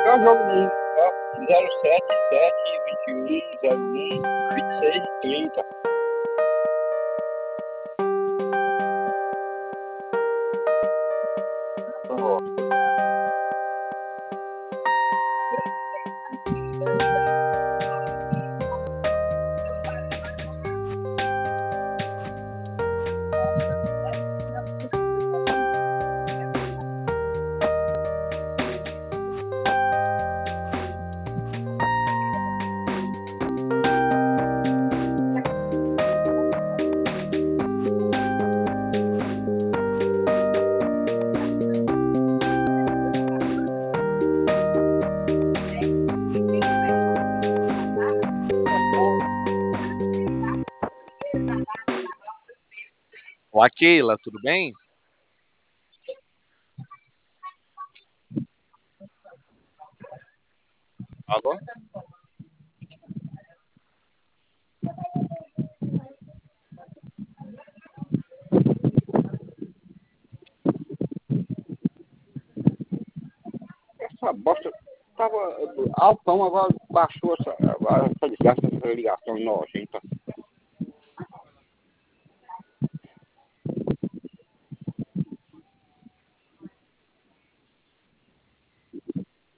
é um jogo mesmo. 077-21-01-26-30. Olá, Keila, tudo bem? Alô? Essa bosta tava altão, agora baixou essa desgraça, essa ligação nojenta.